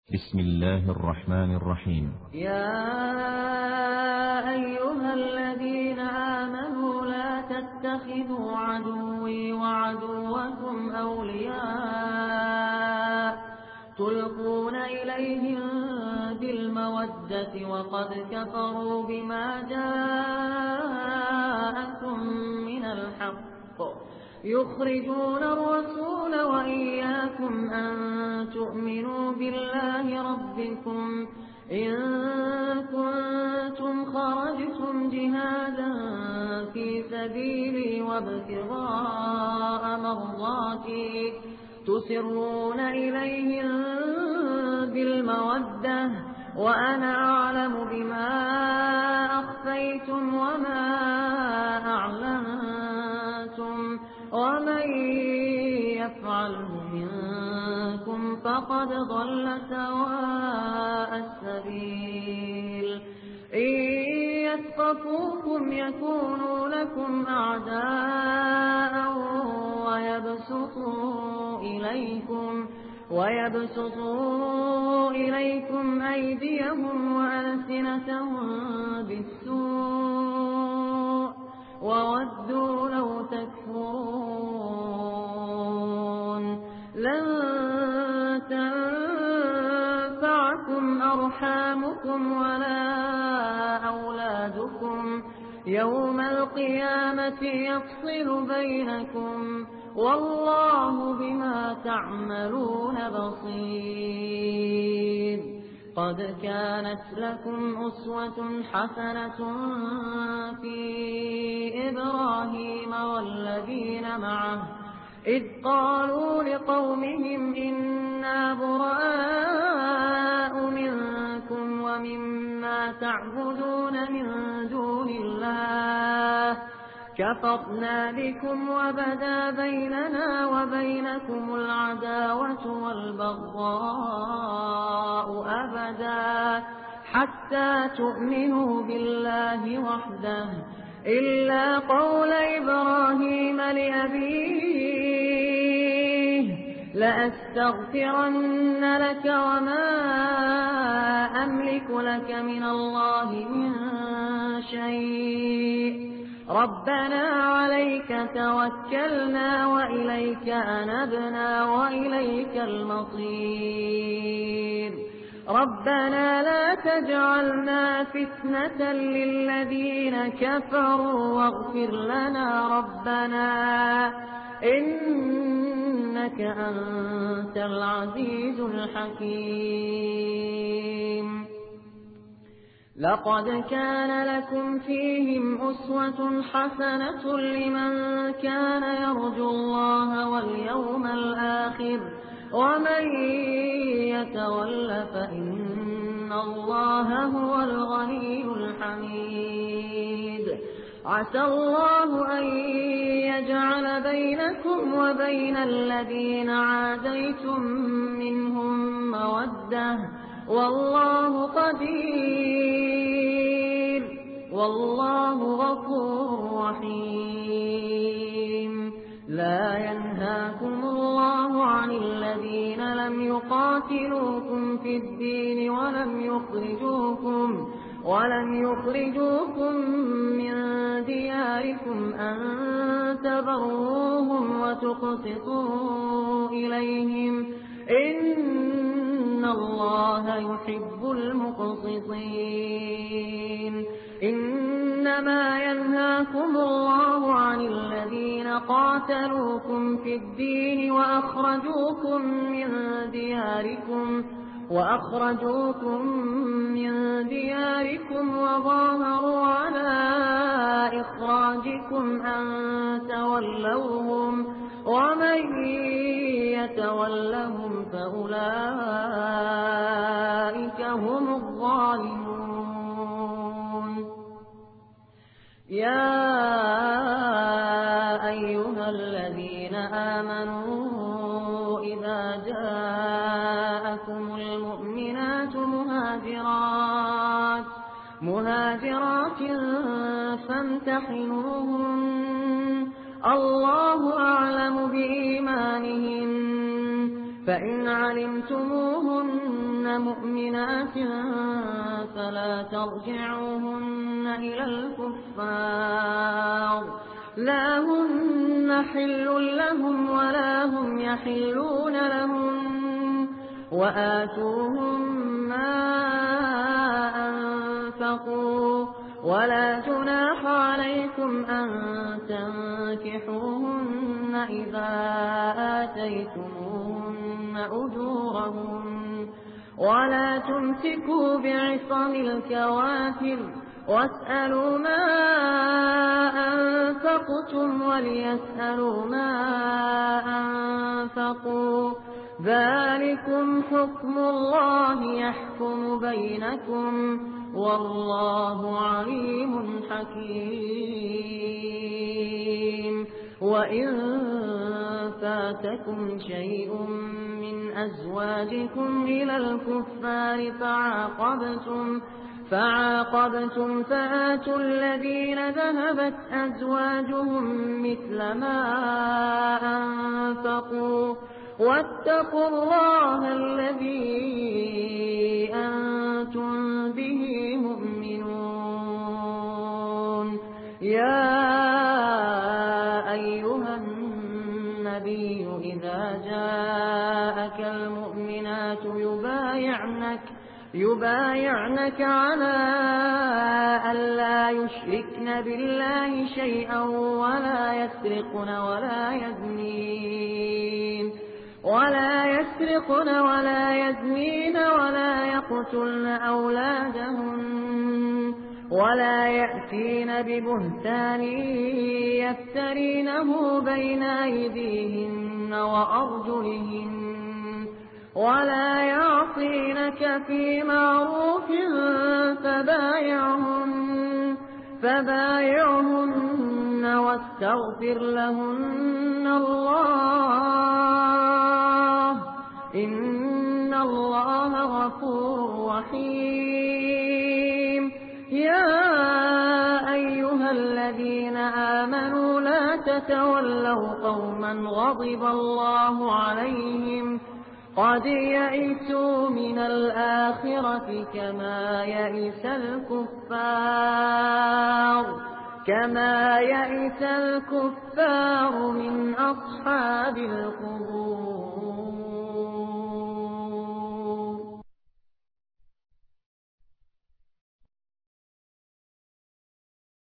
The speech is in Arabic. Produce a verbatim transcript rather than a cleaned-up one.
بسم الله الرحمن الرحيم. يا أيها الذين آمنوا لا تتخذوا عدوي وعدوكم أولياء تلقون إليهم بالمودة وقد كفروا بما جاءكم من الحق يخرجون الرسول وإياكم أن تؤمنوا بالله ربكم إن كنتم خرجتم جهادا في سبيلي وابتغاء مرضاتي تسرون إليهم بالمودة وأنا أعلم بما أخفيتم وما أعلنتم ومن يفعله منكم فقد ضل سواء السبيل إن يثقفوكم يكونوا لكم أعداء ويبسطوا إليكم ويبسطوا إليكم أيديهم وألسنتهم بالسوء وودوا لو تكفرون لن تنفعكم أرحامكم ولا أولادكم يوم القيامة يفصل بينكم والله بما تعملون بصير. قد كانت لكم أسوة حسنة في إبراهيم والذين معه إذ قالوا لقومهم إنا براء منكم ومما تعبدون من دون الله كفرنا بكم وبدا بيننا وبينكم العداوة والبغضاء أبدا حتى تؤمنوا بالله وحده إلا قول إبراهيم لأبيه لأستغفرن لك وما أملك لك من الله من شيء ربنا عليك توكلنا وإليك أنبنا وإليك المصير ربنا لا تجعلنا فتنة للذين كفروا واغفر لنا ربنا إنك أنت العزيز الحكيم. لقد كان لكم فيهم أسوة حسنة لمن كان يرجو الله واليوم الآخر ومن يتول فإن الله هو الغني الحميد. عسى الله أن يجعل بينكم وبين الذين عاديتم منهم مودة والله قدير والله غفور رحيم. لا ينهاكم الله عن الذين لم يقاتلوكم في الدين ولم يخرجوكم ولم يخرجوكم من دياركم أن تبروهم وتقسطوا إليهم إن الله يحب المقسطين. إنما ينهاكم الله عن الذين قاتلوكم في الدين وأخرجوكم من دياركم وأخرجوكم من دياركم وظاهروا على إخراجكم أن تولوهم ومن يتولهم فأولئك هم الظالمون. يا أيها الذين آمنوا إذا جاءكم المؤمنات مهاجرات مهاجرات فامتحنوهن الله أعلم بإيمانهن فإن علمتموهن مؤمنات فلا ترجعوهن إلى الكفار لا هن حل لهم ولا هم يحلون لهم وآتوهم ما أنفقوا ولا جناح عليكم أن تنكحوهن إذا آتيتموهن أجورهن ولا تمسكوا بعصم الكوافر واسألوا ما أنفقتم وليسألوا ما أنفقوا ذلكم حكم الله يحكم بينكم والله عليم حكيم وإن فاتكم شيء من أزواجكم إلى الكفار فعاقبتم فعاقبتم فآتوا الذين ذهبت أزواجهم مثل ما أنفقوا واتقوا الله الذي أنتم به مؤمنون يا أيها النبي إذا جاءك المؤمنات يبايعنك يبايعنك على ألا يشركن بالله شيئا ولا يسرقن ولا يزنين ولا يسرقن ولا يزنين ولا يقتلن أولادهن ولا يأتين ببهتان يفترينه بين أيديهن وأرجلهن ولا يعصينك في معروف فبايعهن فبايعهن واستغفر لهن الله إن الله غفور رحيم يا أيها الذين آمنوا لا تتولوا قوما غضب الله عليهم قد يئسوا من الآخرة كما يئس الكفار كما يئس الكفار من أصحاب القبور